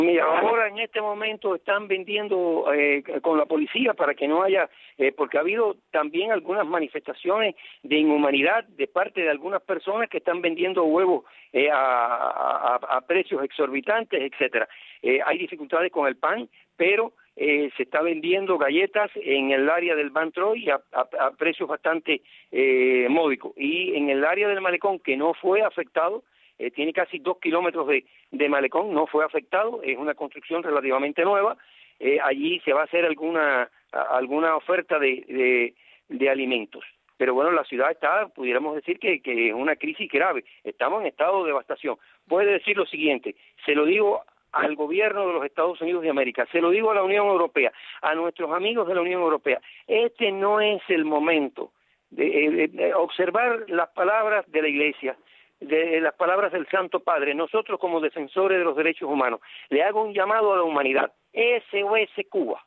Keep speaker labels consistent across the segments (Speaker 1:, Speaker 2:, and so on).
Speaker 1: Mira, ahora en este momento están vendiendo con la policía para que no haya, porque ha habido también algunas manifestaciones de inhumanidad de parte de algunas personas que están vendiendo huevos a precios exorbitantes, etcétera. Hay dificultades con el pan, pero se está vendiendo galletas en el área del Ban Troy a precios bastante módicos. Y en el área del malecón, que no fue afectado, tiene casi 2 kilómetros de malecón, no fue afectado, es una construcción relativamente nueva. Allí se va a hacer alguna oferta de alimentos. Pero bueno, la ciudad está, pudiéramos decir que es una crisis grave, estamos en estado de devastación. Puede decir lo siguiente, se lo digo al gobierno de los Estados Unidos de América, se lo digo a la Unión Europea, a nuestros amigos de la Unión Europea, este no es el momento de observar las palabras de la Iglesia, de las palabras del Santo Padre. Nosotros como defensores de los derechos humanos le hago un llamado a la humanidad: SOS Cuba,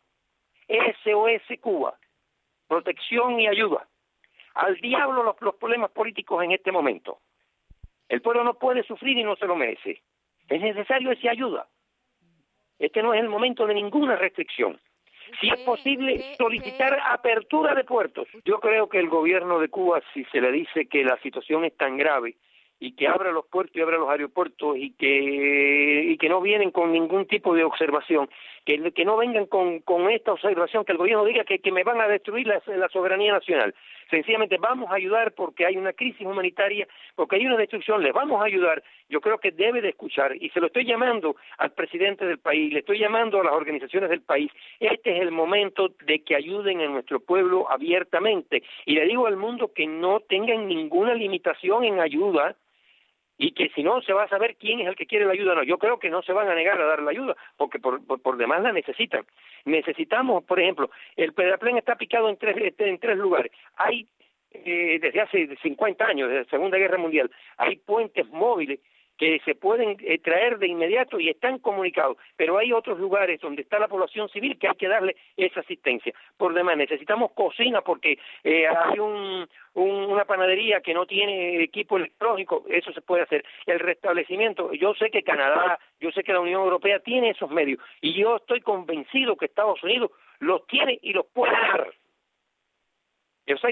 Speaker 1: SOS Cuba, protección y ayuda. Al diablo los problemas políticos en este momento. El pueblo no puede sufrir y no se lo merece. Es necesario esa ayuda. Este no es el momento de ninguna restricción. Si es posible, solicitar apertura de puertos. Yo creo que el gobierno de Cuba, si se le dice que la situación es tan grave y que abra los puertos y abra los aeropuertos y que no vienen con ningún tipo de observación, que no vengan con esta observación, que el gobierno diga que me van a destruir la soberanía nacional. Sencillamente vamos a ayudar porque hay una crisis humanitaria, porque hay una destrucción, les vamos a ayudar. Yo creo que debe de escuchar, y se lo estoy llamando al presidente del país, le estoy llamando a las organizaciones del país. Este es el momento de que ayuden a nuestro pueblo abiertamente, y le digo al mundo que no tengan ninguna limitación en ayuda, y que si no se va a saber quién es el que quiere la ayuda. No, yo creo que no se van a negar a dar la ayuda, porque por demás la necesitan. Necesitamos, por ejemplo, el Pedeaplén está picado en tres lugares. Hay, desde hace 50 años, desde la Segunda Guerra Mundial, hay puentes móviles que se pueden traer de inmediato y están comunicados, pero hay otros lugares donde está la población civil que hay que darle esa asistencia. Por demás, necesitamos cocina porque hay una panadería que no tiene equipo electrónico, eso se puede hacer. El restablecimiento, yo sé que Canadá, yo sé que la Unión Europea tiene esos medios, y yo estoy convencido que Estados Unidos los tiene y los puede dar.